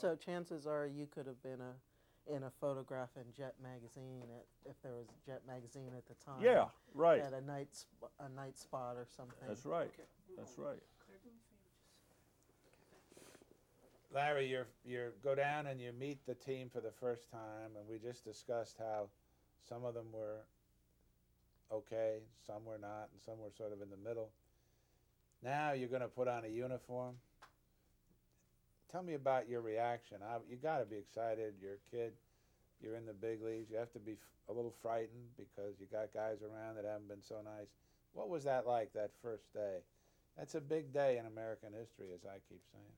So chances are you could have been in a photograph in Jet magazine if there was Jet magazine at the Yeah, time right. at a night spot or something. That's right. Okay. That's right. Claire, do me a favor. Just. Larry, you go down and you meet the team for the first time, and we just discussed how some of them were okay, some were not, and some were sort of in the middle. Now you're going to put on a uniform. Tell me about your reaction. You got to be excited. You're a kid. You're in the big leagues. You have to be a little frightened because you got guys around that haven't been so nice. What was that like that first day? That's a big day in American history, as I keep saying.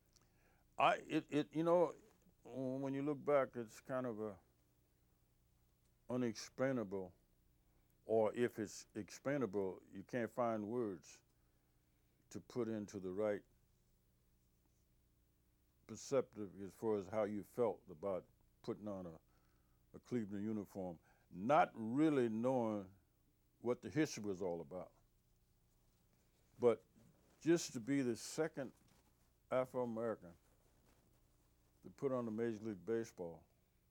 When you look back, it's kind of a unexplainable, or if it's explainable, you can't find words to put into the right perceptive as far as how you felt about putting on a Cleveland uniform, not really knowing what the history was all about. But just to be the second Afro-American to put on the Major League Baseball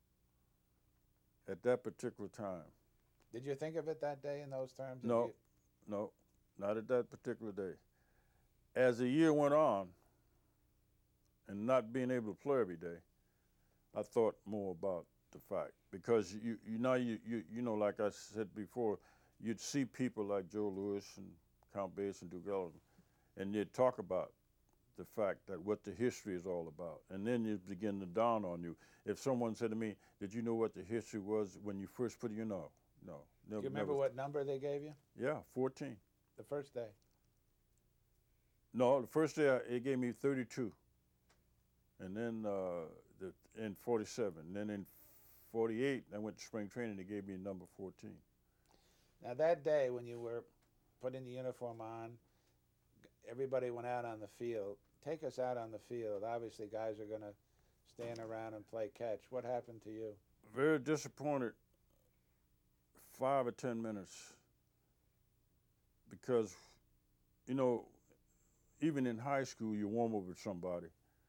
at that particular time. Did you think of it that day in those terms? No, no, not at that particular day. As the year went on, and not being able to play every day, I thought more about the fact because you know, like I said before, you'd see people like Joe Louis and Count Bass and Duke Ellington, and they'd talk about the fact that what the history is all about, and then you begin to dawn on you. If someone said to me, "Did you know what the history was when you first put it?" No. Do you remember what number they gave you? Yeah, 14. The first day. No, the first day it gave me 32. And then in 47. And then in 48, I went to spring training. They gave me number 14. Now that day when you were putting the uniform on, everybody went out on the field. Take us out on the field. Obviously, guys are going to stand around and play catch. What happened to you? Very disappointed 5 or 10 minutes because, even in high school, you warm up with somebody.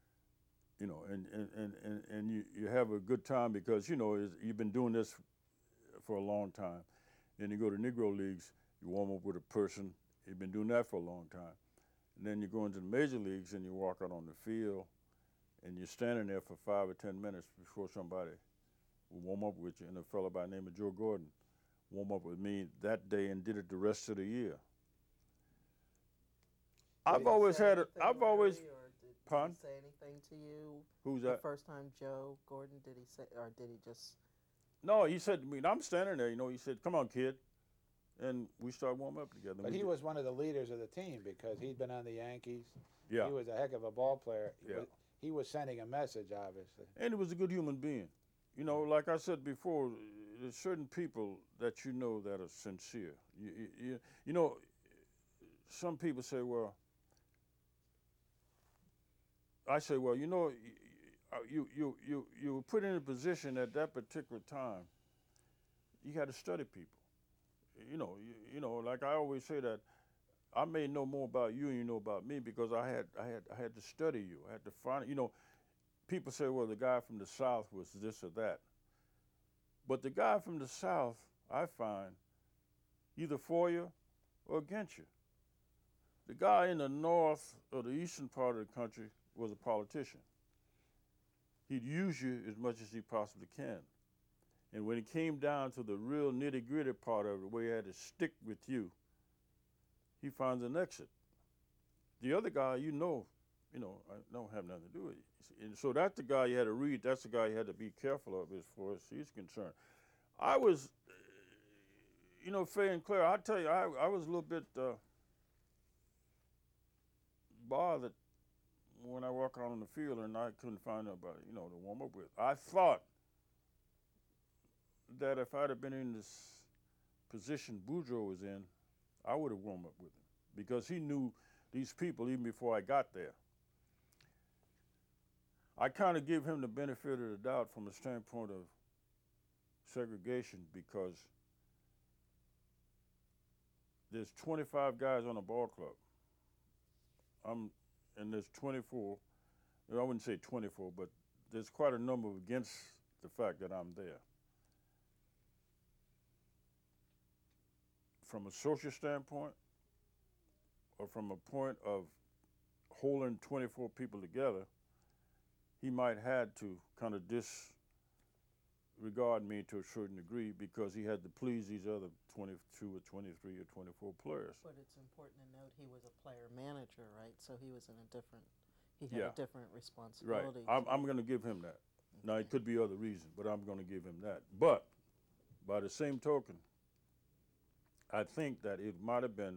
And you have a good time because, you've been doing this for a long time. Then you go to Negro Leagues, you warm up with a person, you've been doing that for a long time. And then you go into the major leagues and you walk out on the field and you're standing there for 5 or 10 minutes before somebody will warm up with you. And a fellow by the name of Joe Gordon warm up with me that day and did it the rest of the year. I've always had it. I've always. Did he say anything to you? Who's the that? first time Joe Gordon, did he say, or did he just? No, he said to me, I'm standing there, he said, "Come on, kid." And we started warming up together. But he was one of the leaders of the team because he'd been on the Yankees. Yeah. He was a heck of a ball player. Yeah. He was sending a message, obviously. And he was a good human being. Like I said before, there's certain people that that are sincere. Some people say, well, I say, well, you were put in a position at that particular time. You had to study people. Like I always say that I may know more about you than you know about me because I had to study you. I had to find. People say, well, the guy from the South was this or that. But the guy from the South, I find, either for you or against you. The guy in the North or the eastern part of the country was a politician. He'd use you as much as he possibly can. And when it came down to the real nitty-gritty part of it, where he had to stick with you, he finds an exit. The other guy, I don't have nothing to do with it. And so that's the guy you had to read. That's the guy you had to be careful of as far as he's concerned. I was, fair and clear, I tell you, I was a little bit bothered when I walk out on the field and I couldn't find nobody, to warm up with. I thought that if I'd have been in this position Boudreaux was in, I would have warmed up with him because he knew these people even before I got there. I kind of give him the benefit of the doubt from the standpoint of segregation because there's 25 guys on a ball club. And there's 24, I wouldn't say 24, but there's quite a number against the fact that I'm there. From a social standpoint, or from a point of holding 24 people together, he might had to kind of disregard me to a certain degree because he had to please these other 22 or 23 or 24 players. But it's important to note he was a player manager, right? So he was in a different, he had Yeah. a different Right. responsibility. I'm going to give him that. Now, it could be other reasons, but I'm going to give him that. But by the same token, I think that it might have been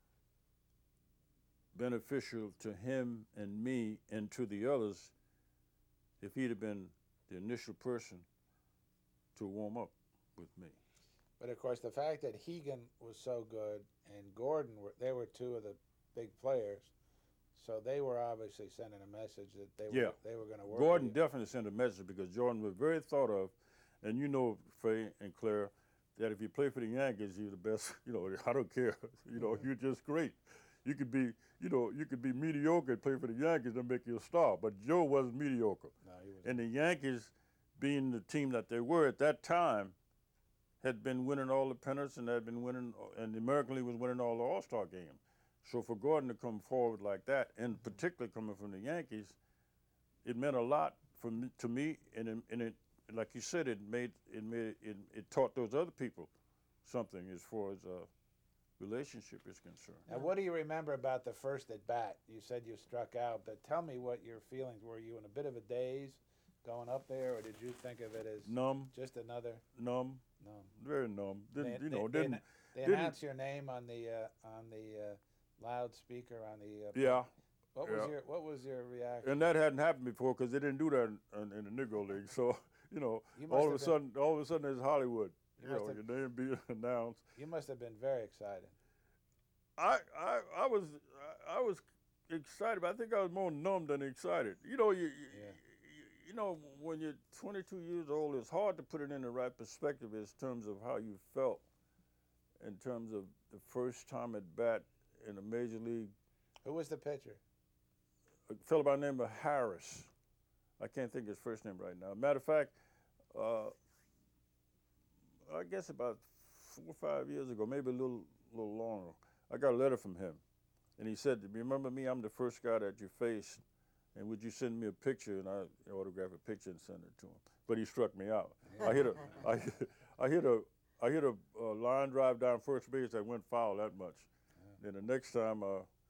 beneficial to him and me and to the others if he'd have been the initial person to warm up with me. But of course, the fact that Hegan was so good and Gordon they were two of the big players, so they were obviously sending a message that they were going to work. Gordon with you. definitely sent a message because Jordan was very thought of, and you know, Faye and Claire, that if you play for the Yankees, you're the best. You know, I don't care. You know, you're just great. You could be, you know, you could be mediocre and play for the Yankees and make you a star. But Joe wasn't mediocre. No, he was. And the Yankees, being the team that they were at that time, had been winning all the pennants and had been winning, and the American League was winning all the All-Star games. So for Gordon to come forward like that, and particularly coming from the Yankees, it meant a lot to me, and it, like you said, it taught those other people something as far as relationship is concerned. Now, what do you remember about the first at bat? You said you struck out, but tell me what your feelings were. You in a bit of a daze going up there, or did you think of it as Numb, just another numb, very numb. Didn't they announce your name on the loudspeaker on the yeah. What was your reaction? And that hadn't happened before because they didn't do that in the Negro League. So you know, all of a sudden, there's Hollywood. You know, your name being announced. You must have been very excited. I was excited, but I think I was more numb than excited. You know, you know, when you're 22 years old, it's hard to put it in the right perspective in terms of how you felt, in terms of the first time at bat in a major league. Who was the pitcher? A fellow by the name of Harris. I can't think of his first name right now. Matter of fact, I guess about 4 or 5 years ago, maybe a little longer, I got a letter from him. And he said, remember me, I'm the first guy that you faced, and would you send me a picture? And I autograph a picture and send it to him. But he struck me out. I hit a line drive down first base that went foul that much. Then the next time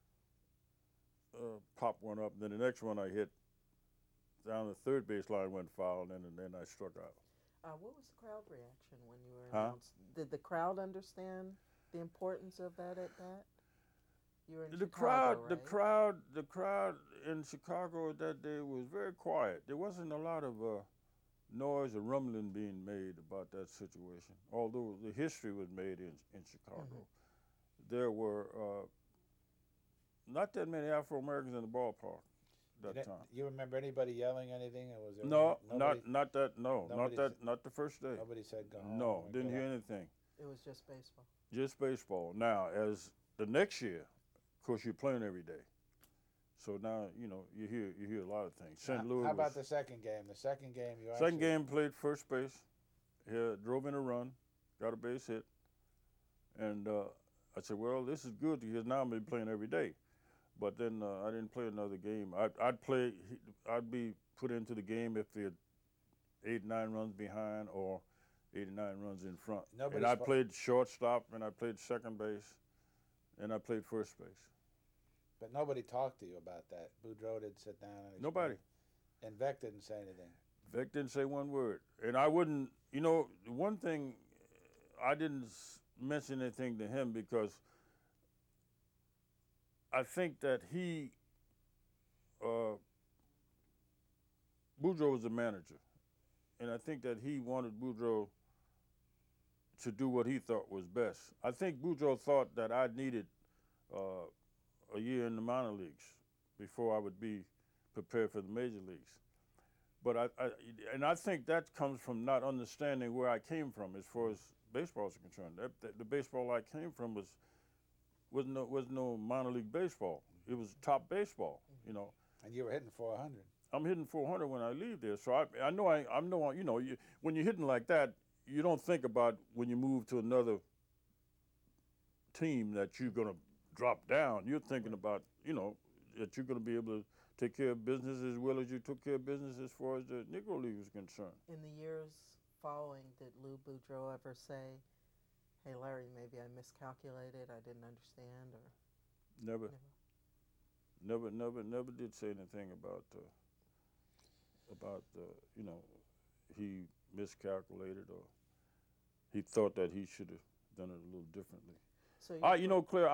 popped one up. Then the next one I hit down the third base line went foul, and then I struck out. What was the crowd reaction when you were Huh? announced? Did the crowd understand the importance of that at bat? You were in The Chicago, right? the crowd in Chicago that day was very quiet. There wasn't a lot of noise or rumbling being made about that situation. Although the history was made in Chicago, there were not that many Afro Americans in the ballpark that time. You remember anybody yelling anything? Or was there No, nobody, not that. No, nobody not the first day. Nobody said go home. No, and didn't get hear out. anything. It was just baseball. Just baseball. Now, as the next year, of course, you're playing every day. So now, you know, you hear a lot of things. St. Louis. How about was, the second game? The second game, you second actually, game played first base. Here, drove in a run, got a base hit, and I said, well, this is good because now I'm gonna be playing every day. But then I didn't play another game. I'd be put into the game if they're 8, 9 runs behind or 8 or 9 runs in front. And I played shortstop, and I played second base, and I played first base. But nobody talked to you about that. Boudreaux didn't sit down and explain. Nobody. And Vec didn't say anything. Vic didn't say one word. And I wouldn't, you know, one thing, I didn't mention anything to him because I think that Boudreaux was the manager. And I think that he wanted Boudreaux to do what he thought was best. I think Boudreaux thought that I needed a year in the minor leagues before I would be prepared for the major leagues. But I think that comes from not understanding where I came from as far as baseball is concerned. The baseball I came from was no minor league baseball. It was top baseball, you know. And you were hitting 400. I'm hitting 400 when I leave there. So I know you know, when you're hitting like that, you don't think about when you move to another team that you're gonna drop down. You're thinking about, you know, that you're gonna be able to take care of business as well as you took care of business as far as the Negro League was concerned. In the years following, did Lou Boudreau ever say, "Hey Larry, maybe I miscalculated. I didn't understand," or Never, never? never did say anything about you know, he miscalculated or he thought that he should have done it a little differently. So You know, Claire,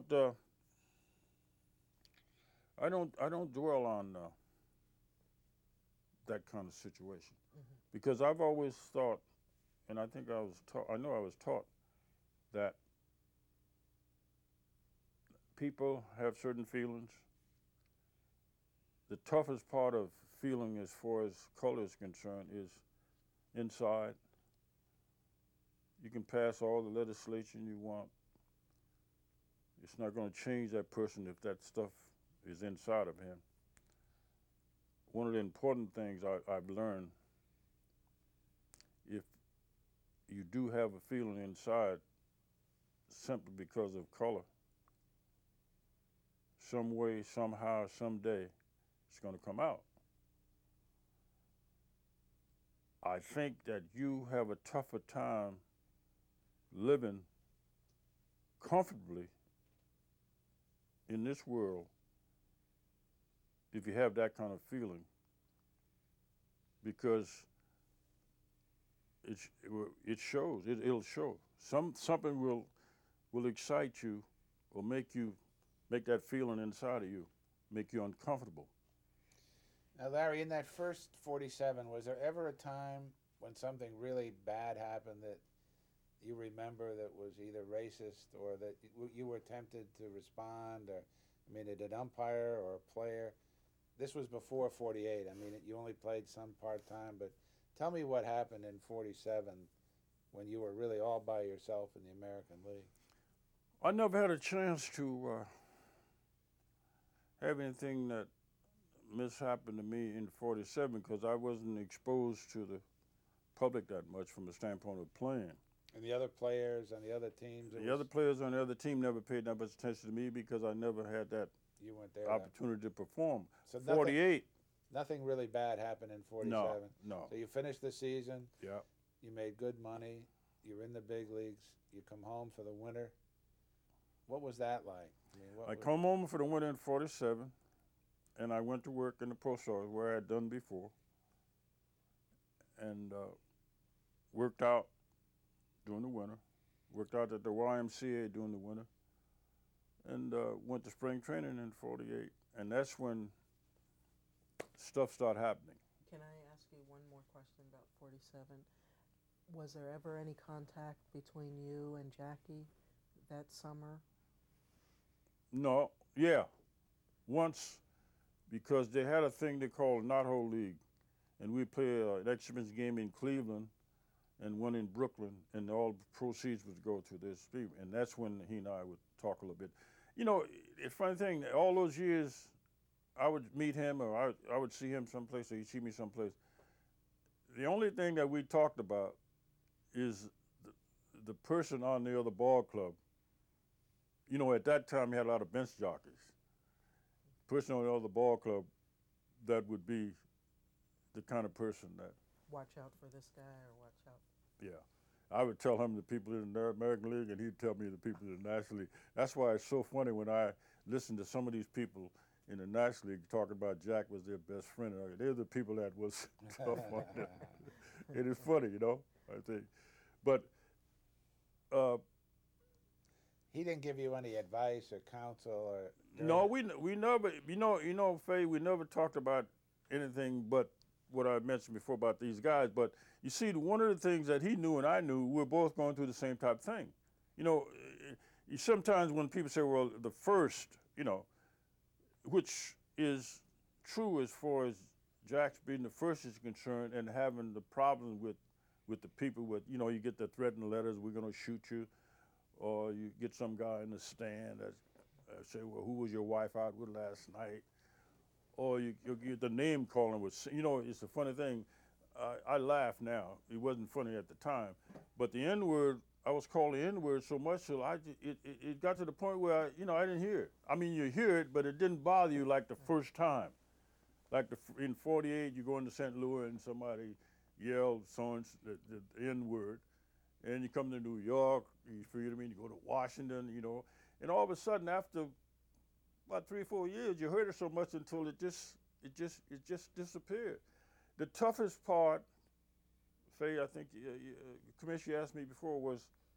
I don't dwell on that kind of situation because I've always thought, and I think I know I was taught that people have certain feelings. The toughest part of feeling as far as color is concerned is inside. You can pass all the legislation you want. It's not going to change that person if that stuff is inside of him. One of the important things I've learned, if you do have a feeling inside simply because of color, some way, somehow, someday, it's going to come out. I think that you have a tougher time living comfortably in this world if you have that kind of feeling, because it shows. It'll show. Something will excite you or make that feeling inside of you, make you uncomfortable. Now, Larry, in that first 47, was there ever a time when something really bad happened that you remember that was either racist or that you were tempted to respond? Or, I mean, did an umpire or a player? This was before 48. I mean, you only played some part-time, but tell me what happened in 47 when you were really all by yourself in the American League. I never had a chance to have anything that mishappened to me in 47 because I wasn't exposed to the public that much from the standpoint of playing. And the other players on the other teams? Other players on the other team never paid that much attention to me because I never had that you weren't there opportunity to perform. So 48. Nothing really bad happened in 47? No. So you finished the season. Yeah. You made good money. You're in the big leagues. You come home for the winter. What was that like? I come home for the winter in 47, and I went to work in the post office where I had done before, and worked out during the winter, worked out at the YMCA during the winter, and went to spring training in 48. And that's when stuff started happening. Can I ask you one more question about 47? Was there ever any contact between you and Jackie that summer? No, yeah. Once, because they had a thing they called Knothole League, and we played an exhibition game in Cleveland and one in Brooklyn, and all proceeds would go to this people. And that's when he and I would talk a little bit. You know, it's funny thing, all those years, I would meet him or I would see him someplace or he'd see me someplace. The only thing that we talked about is the person on the other ball club. You know, at that time, we had a lot of bench jockeys. Person on the other ball club, that would be the kind of person that. Watch out for this guy or watch out. Yeah. I would tell him the people in the American League, and he'd tell me the people in the National League. That's why it's so funny when I listen to some of these people in the National League talking about Jack was their best friend. They're the people that was tough on them. It is funny, you know, I think. But he didn't give you any advice or counsel or. No, we never. You know, Faye. We never talked about anything but what I mentioned before about these guys. But you see, one of the things that he knew and I knew, we're both going through the same type of thing. You know, sometimes when people say, "Well, the first," you know, which is true as far as Jack's being the first is concerned, and having the problem with the people with, you know, you get the threatening letters, "We're going to shoot you," or you get some guy in the stand that say, "Well, who was your wife out with last night?" or you get the name calling with, you know, it's a funny thing. I laugh now. It wasn't funny at the time, but the N word, I was called the N word so much so it got to the point where I didn't hear it. I mean, you hear it, but it didn't bother you like the first time. Like in '48, you go into St. Louis and somebody yelled the N word, and you come to New York, you feel what I mean? You go to Washington, and all of a sudden after about 3 or 4 years, you heard it so much until it just disappeared. The toughest part, Faye, I think Commissioner asked me before, was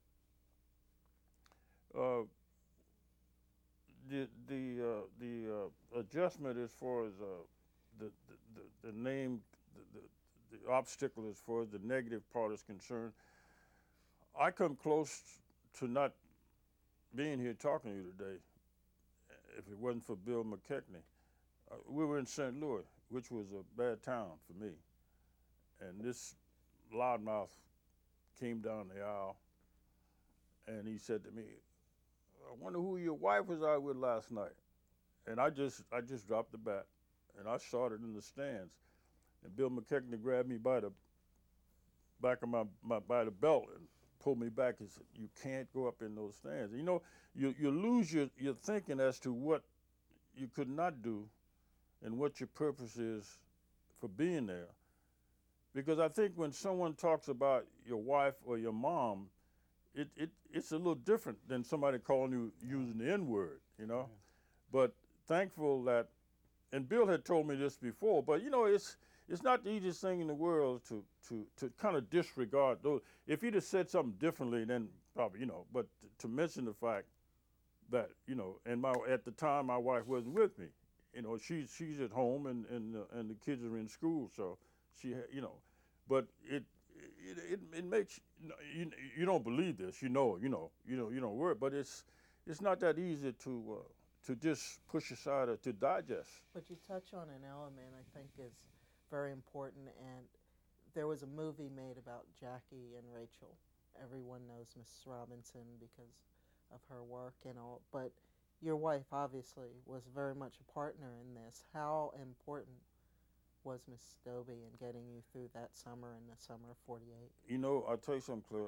the adjustment as far as the name, the obstacle as far as the negative part is concerned. I come close to not being here talking to you today if it wasn't for Bill McKechnie. We were in St. Louis, which was a bad town for me. And this loudmouth came down the aisle and he said to me, "I wonder who your wife was out with last night." And I just dropped the bat and I started in the stands. And Bill McKechnie grabbed me by the back of my by the belt and pulled me back and said, "You can't go up in those stands." You lose your thinking as to what you could not do and what your purpose is for being there. Because I think when someone talks about your wife or your mom, it's a little different than somebody calling you using the N-word, Yeah. But thankful that, and Bill had told me this before, but it's not the easiest thing in the world to kind of disregard those. If he'd have said something differently, then probably, but to mention the fact that, and at the time my wife wasn't with me. She's at home and the kids are in school, so she, but it makes you don't believe this, you don't worry, but it's not that easy to just push aside or to digest. But you touch on an element I think is very important, and there was a movie made about Jackie and Rachel. Everyone knows Mrs. Robinson because of her work and all, but your wife obviously was very much a partner in this. How important was Miss Stobie in getting you through that summer in the summer of '48? I'll tell you something, Claire.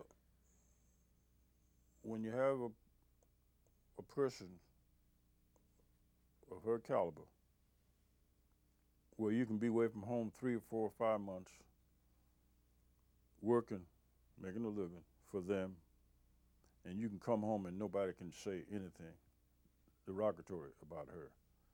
When you have a person of her caliber, where you can be away from home 3 or 4 or 5 months, working, making a living for them, and you can come home and nobody can say anything derogatory about her.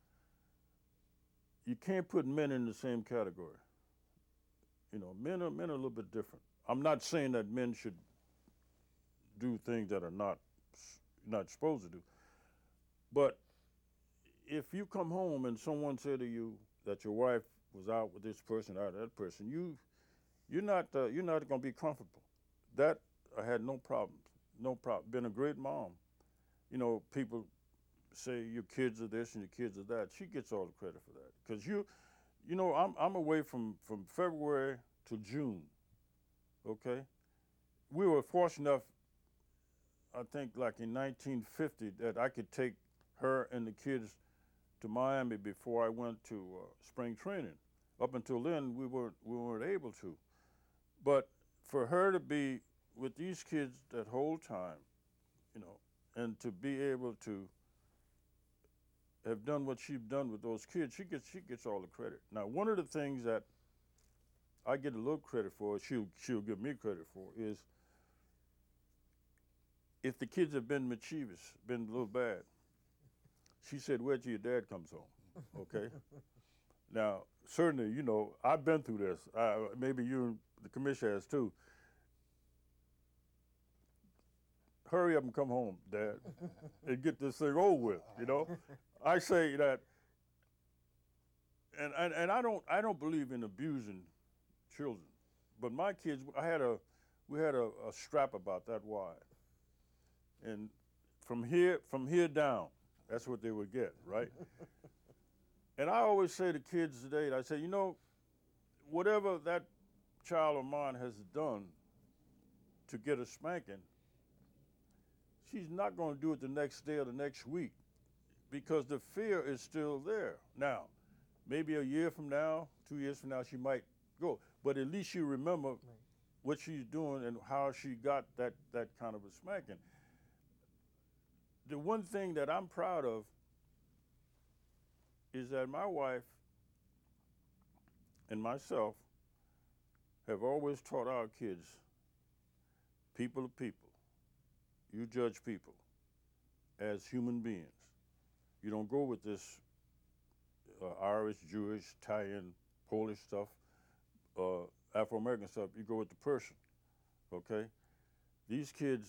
You can't put men in the same category. Men are a little bit different. I'm not saying that men should do things that are not supposed to do, but if you come home and someone said to you that your wife was out with this person or that person, you're not going to be comfortable. That I had no problem. Been a great mom. People say your kids are this and your kids are that. She gets all the credit for that because I'm away from February to June. Okay, we were fortunate enough, I think, like in 1950, that I could take her and the kids to Miami before I went to spring training. Up until then, we weren't able to. But for her to be with these kids that whole time, and to be able to have done what she's done with those kids, she gets all the credit. Now, one of the things that I get a little credit for, she'll give me credit for, is if the kids have been mischievous, been a little bad, she said, "Wait till your dad comes home," okay? Now, certainly, I've been through this. Maybe you and the commissioner has too. Hurry up and come home, Dad, and get this thing over with, I say that, and I don't believe in abusing children, but my kids, we had a strap about that wide, and from here down, that's what they would get, right? And I always say to kids today, I say, whatever that child of mine has done to get a spanking, she's not going to do it the next day or the next week because the fear is still there. Now, maybe a year from now, 2 years from now, she might go. But at least you remember Right. what she's doing and how she got that kind of a smacking. The one thing that I'm proud of is that my wife and myself have always taught our kids, people are people. You judge people as human beings. You don't go with this Irish, Jewish, Italian, Polish stuff, Afro-American stuff. You go with the person, okay? These kids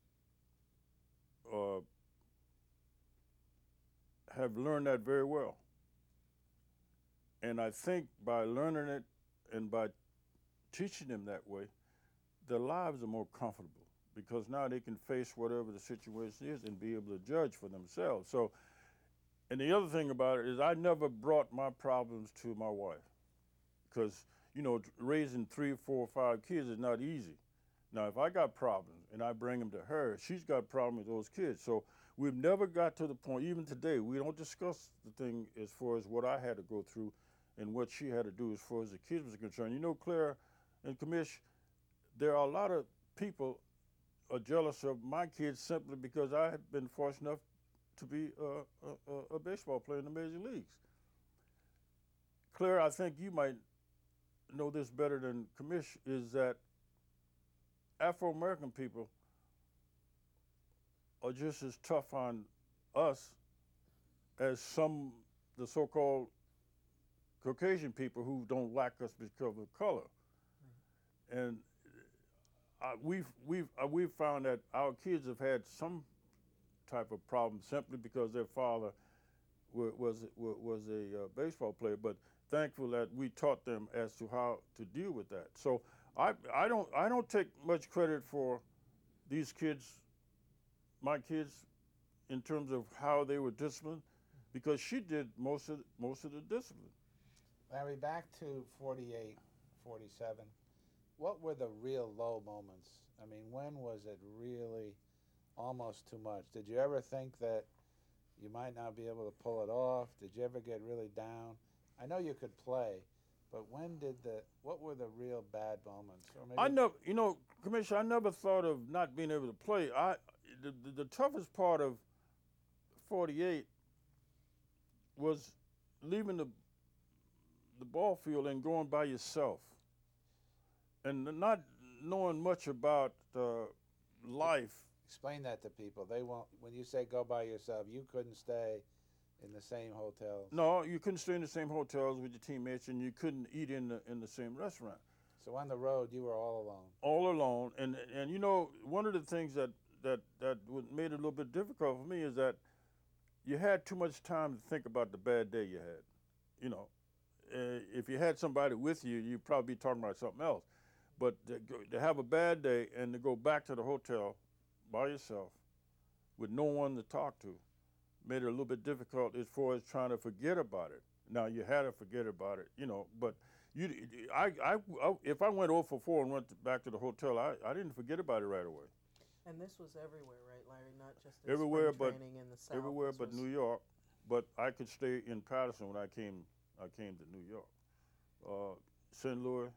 have learned that very well. And I think by learning it and by teaching them that way, their lives are more comfortable because now they can face whatever the situation is and be able to judge for themselves. So, and the other thing about it is I never brought my problems to my wife because, you know, raising 3, 4, 5 kids is not easy. Now, if I got problems and I bring them to her, she's got problems with those kids. So we've never got to the point, even today, we don't discuss the thing as far as what I had to go through and what she had to do as far as the kids was concerned. You know, Claire and Commish, there are a lot of people are jealous of my kids simply because I have been fortunate enough to be a baseball player in the major leagues. Claire, I think you might know this better than Commish, is that Afro-American people are just as tough on us as some, the so-called Caucasian people who don't like us because of color. And we've found that our kids have had some type of problem simply because their father was a baseball player. But thankful that we taught them as to how to deal with that. So I don't take much credit for these kids, my kids, in terms of how they were disciplined, because she did most of the discipline. Larry, back to 48, 47. What were the real low moments? I mean, when was it really almost too much? Did you ever think that you might not be able to pull it off? Did you ever get really down? I know you could play, but what were the real bad moments? Or maybe I never, you know, Commissioner, I never thought of not being able to play. The toughest part of 48 was leaving the ball field and going by yourself, and not knowing much about life. Explain that to people. They won't. When you say go by yourself, you couldn't stay in the same hotels. No, you couldn't stay in the same hotels with your teammates, and you couldn't eat in the same restaurant. So on the road, you were all alone. All alone, and you know, one of the things that made it a little bit difficult for me is that you had too much time to think about the bad day you had. You know, if you had somebody with you, you'd probably be talking about something else. But to have a bad day and to go back to the hotel by yourself with no one to talk to made it a little bit difficult as far as trying to forget about it. Now, you had to forget about it, you know, but if I went 0 for 4 and went back to the hotel, I didn't forget about it right away. And this was everywhere, right, Larry? Not just in Everywhere spring but- training in the South. Everywhere This but was- New York, but I could stay in Patterson when I came to New York. St. Louis,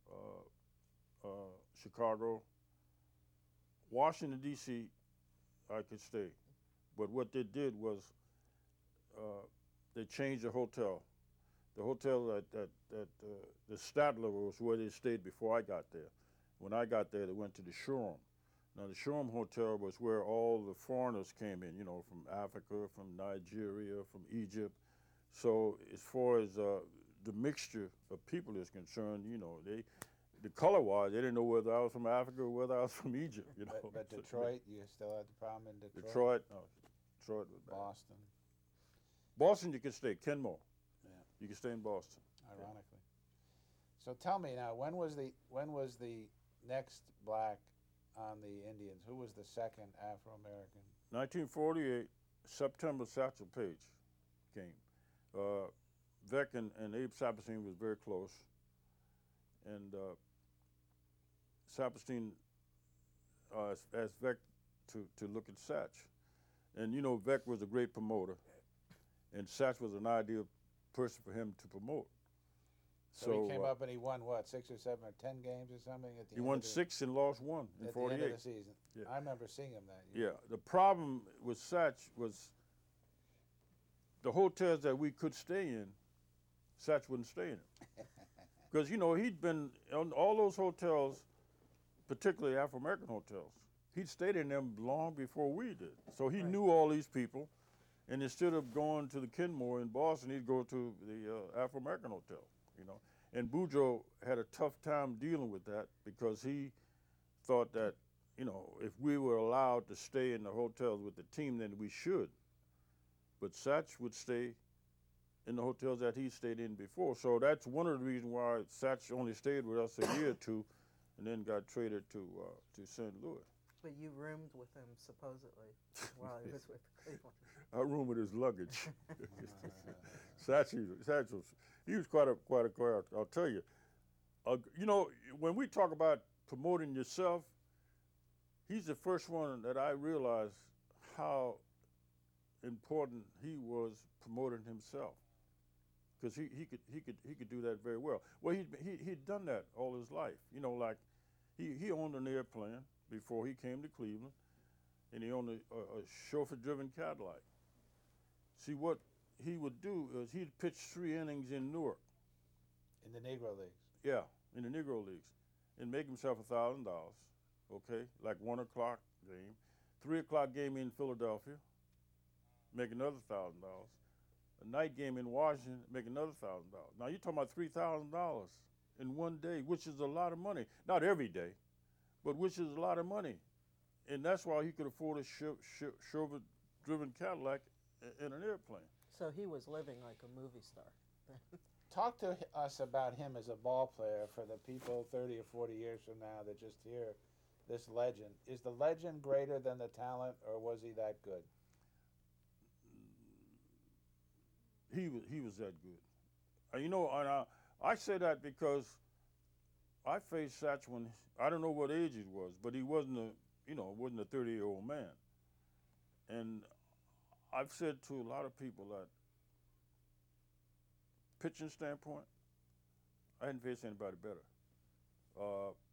Chicago, Washington, D.C., I could stay. But what they did was they changed the hotel. The hotel that the Statler was where they stayed before I got there. When I got there, they went to the Shoreham. Now, the Shoreham Hotel was where all the foreigners came in, you know, from Africa, from Nigeria, from Egypt. So as far as the mixture of people is concerned, you know, the color-wise, they didn't know whether I was from Africa or whether I was from Egypt, you know. But Detroit, you still had the problem in Detroit? Detroit was bad. Boston, Boston, you could stay. Kenmore. Yeah. You could stay in Boston. ironically. So tell me now, when was the next black on the Indians? Who was the second Afro-American? 1948, September, Satchel Paige came. Vec and Abe Saperstein was very close. And Saperstein asked Vec to look at Satch. And you know, Vec was a great promoter, and Satch was an ideal person for him to promote. So he came up and he won what, 6 or 7 or 10 games or something at the he end won of the, 6 and lost 1 in at 48. the end of the season. Yeah. I remember seeing him that year. Yeah, the problem with Satch was the hotels that we could stay in, Satch wouldn't stay in them. Because, you know, he'd been on all those hotels, particularly Afro-American hotels. He'd stayed in them long before we did. So he Right. knew all these people. And instead of going to the Kenmore in Boston, he'd go to the Afro-American hotel, you know. And Boudreaux had a tough time dealing with that because he thought that, you know, if we were allowed to stay in the hotels with the team, then we should. But Satch would stay in the hotels that he stayed in before. So that's one of the reasons why Satch only stayed with us a year or two and then got traded to St. Louis. But you roomed with him supposedly while he was with Cleveland. I roomed with his luggage. Satch was he was quite a character. I'll tell you. You know, when we talk about promoting yourself, he's the first one that I realized how important he was promoting himself, because he could do that very well. Well, he'd done that all his life. You know, like he owned an airplane before he came to Cleveland, and he owned a chauffeur-driven Cadillac. See, what he would do is he'd pitch 3 innings in Newark. In the Negro Leagues. Yeah, in the Negro Leagues, and make himself $1,000. Okay, like 1 o'clock game, 3 o'clock game in Philadelphia, make another $1,000. A night game in Washington, make another $1,000. Now you're talking about $3,000 in one day, which is a lot of money. Not every day, but which is a lot of money, and that's why he could afford a chauffeur-driven Cadillac in an airplane. So he was living like a movie star. Talk to us about him as a ball player for the people 30 or 40 years from now that just hear this legend. Is the legend greater than the talent, or was he that good? He was that good. You know, and I say that because I faced Satch when I don't know what age he was, but he wasn't a 30-year-old man. And I've said to a lot of people that pitching standpoint, I hadn't faced anybody better.